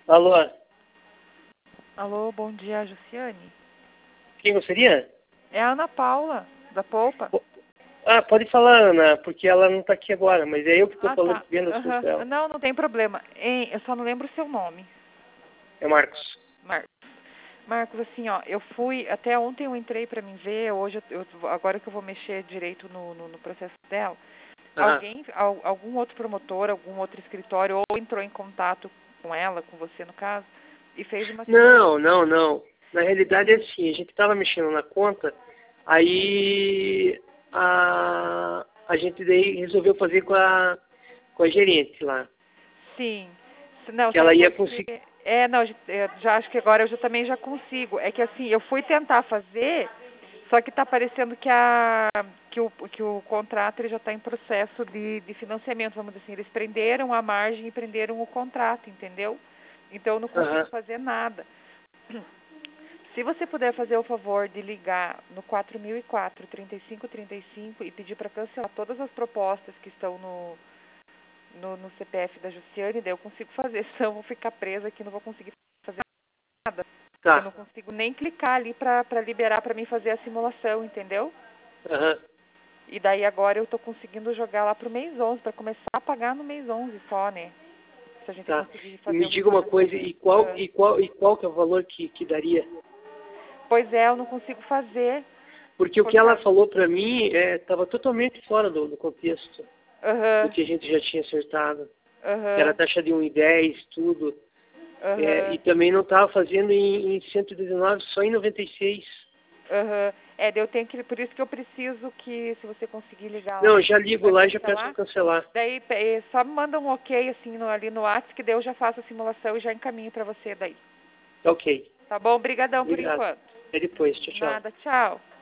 Alô, Alô, bom dia, Jussiane. quem gostaria? É a Ana Paula, da Polpa. Pode falar, Ana, porque ela não tá aqui agora, mas é eu que tô Ah, falando, tá. vendo as coisas dela. Não tem problema. Eu só não lembro o seu nome. É Marcos. Marcos. Marcos, assim, ó, eu fui, até ontem eu entrei pra mim ver, hoje, agora que eu vou mexer direito no processo dela, Aham. algum outro promotor, algum outro escritório, ou entrou em contato com ela, com você no caso, e fez uma simulação. Não. Na realidade é assim, a gente tava mexendo na conta, aí a gente daí resolveu fazer com a gerente lá. Sim. Não, Que sabe ela ia por conseguir. quê? Não, eu já acho que agora eu também já consigo. É que assim, eu fui tentar fazer, só que está parecendo que o contrato ele já está em processo de financiamento, vamos dizer assim. Eles prenderam a margem e prenderam o contrato, entendeu? Então eu não consigo Aham. fazer nada. Se você puder fazer o favor de ligar no 4004 3535 e pedir para cancelar todas as propostas que estão no CPF da Jussiane, daí eu consigo fazer, senão eu vou ficar presa aqui, não vou conseguir fazer nada. Eu Tá. não consigo nem clicar ali pra liberar pra mim fazer a simulação, entendeu? Aham. E daí agora eu tô conseguindo jogar lá pro mês 11, pra começar a pagar no mês 11 só, né? Se a gente Tá. conseguir E fazer me um diga uma coisa, financiamento. e qual que é o valor que daria? Pois é, eu não consigo fazer Porque o por que ela causa... falou pra mim estava totalmente fora do contexto do Aham, que a gente já tinha acertado. Que era a aham, taxa de 1,10, tudo. E aham, também não estava fazendo em 119, só em 96. aham. Daí eu tenho que... Por isso que eu preciso que, se você conseguir ligar lá Não, eu já ligo pra lá e já peço para cancelar... cancelar. Daí só me manda um ok assim ali no WhatsApp, que daí eu já faço a simulação e já encaminho pra você daí. Tá ok. Tá bom? Obrigadão por Obrigado. enquanto. Até depois. Tchau, tchau. Nada, tchau.